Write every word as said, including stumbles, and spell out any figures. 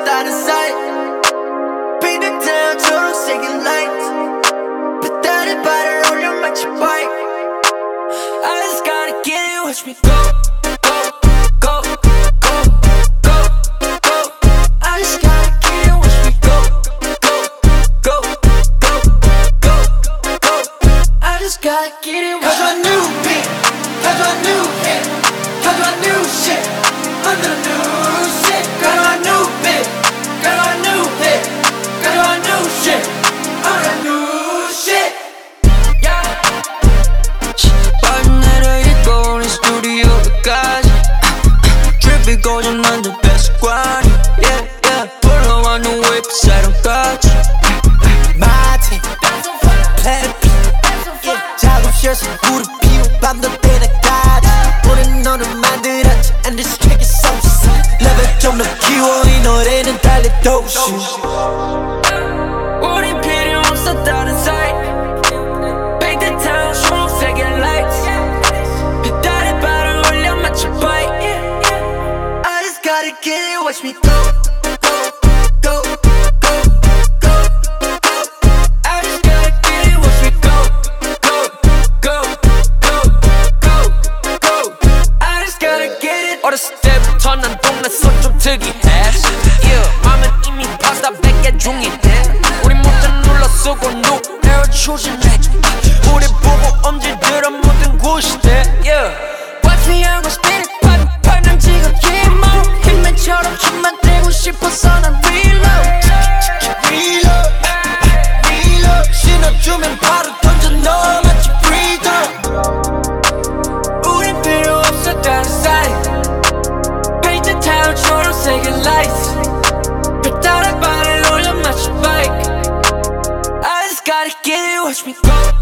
없었다는 사이 빛을 태워 초록색의 lights 배달의 발을 올려 마치 bike I just gotta get it, watch me go go, go, go, go, go I just gotta get it, watch me go go, go, go, go, go I just gotta get it Cause I new beat, cause I new hit Cause I new shit, under the new shit Cause I new beat, cause I new hit Cause I new shit, under the new shit Yeah 빨리 내려 입고 우리 스튜디오까지 트립이 고장난 듯 습관이 Yeah, yeah 불러와 new 웹사이트까지 My team, planet P yeah, 작업실에서 무릎 피우 밤도 때나까지 우린 너를 만들었지 And this track is so sick 레벨 좀 더 키워 이 노래는 달려도 쉬 우린 필요 없었다는 사이 Big the town 초록색의 lights 배달의 발을 올려 마치 bike I just gotta get it watch me go go, go, go, go, go I just gotta get it watch me go go, go, go, go, go I just gotta get it 어렸을 때부터 난 동네 손 좀 특이했어 Yeah 맘은 이미 파스타 백 개 중이네 우리 모두 눌러 쓰고 노래를 추진해줘 우리 보고 엄지들어 모든 구시대 Yeah Watch me 하고 spin it 판 판은 지금 힘어 hitman처럼 춤만 떼고 싶어서 난 reload Reload Reload 신어주면 바로 던져 넣어 마치 freedom 우린 필요 없었다는 사이 페이지 타요 초록색의 lights 배달의 발을 올려 마치 bike I just gotta get it watch me go